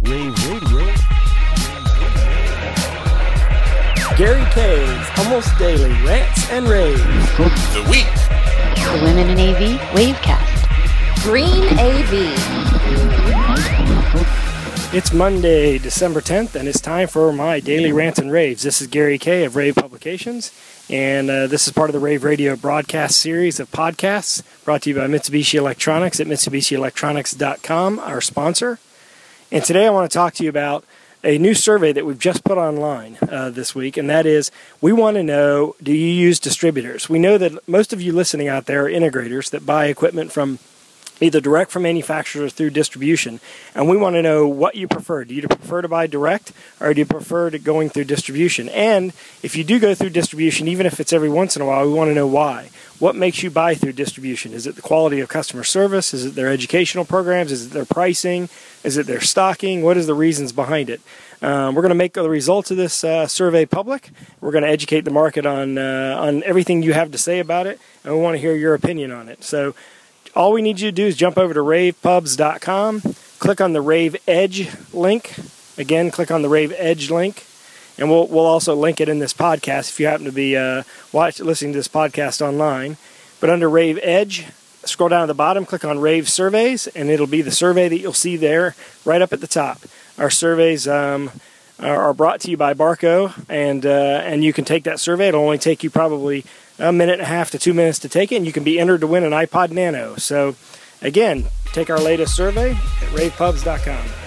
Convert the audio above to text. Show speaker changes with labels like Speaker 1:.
Speaker 1: Rave Radio.
Speaker 2: Gary K's Almost Daily Rants and Raves.
Speaker 3: The Week.
Speaker 4: The Women in AV Wavecast.
Speaker 5: Green AV.
Speaker 2: It's Monday, December 10th, and it's time for my daily rants and raves. This is Gary K of Rave Publications, and this is part of the Rave Radio broadcast series of podcasts brought to you by Mitsubishi Electronics at MitsubishiElectronics.com, our sponsor. And today I want to talk to you about a new survey that we've just put online this week, and that is, we want to know, do you use distributors? We know that most of you listening out there are integrators that buy equipment from either direct from manufacturers or through distribution, and we want to know what you prefer. Do you prefer to buy direct, or do you prefer to going through distribution? And if you do go through distribution, even if it's every once in a while, we want to know why. What makes you buy through distribution? Is it the quality of customer service? Is it their educational programs? Is it their pricing? Is it their stocking? What is the reasons behind it? We're going to make the results of this survey public. We're going to educate the market on everything you have to say about it, and we want to hear your opinion on it. So all we need you to do is jump over to ravepubs.com, click on the Rave Edge link. Again, click on the Rave Edge link, and we'll also link it in this podcast if you happen to be listening to this podcast online. But under Rave Edge, scroll down to the bottom, click on Rave Surveys, and it'll be the survey that you'll see there right up at the top. Our surveys are brought to you by Barco, and you can take that survey. It'll only take you probably a minute and a half to 2 minutes to take it, and you can be entered to win an iPod Nano. So, again, take our latest survey at ravepubs.com.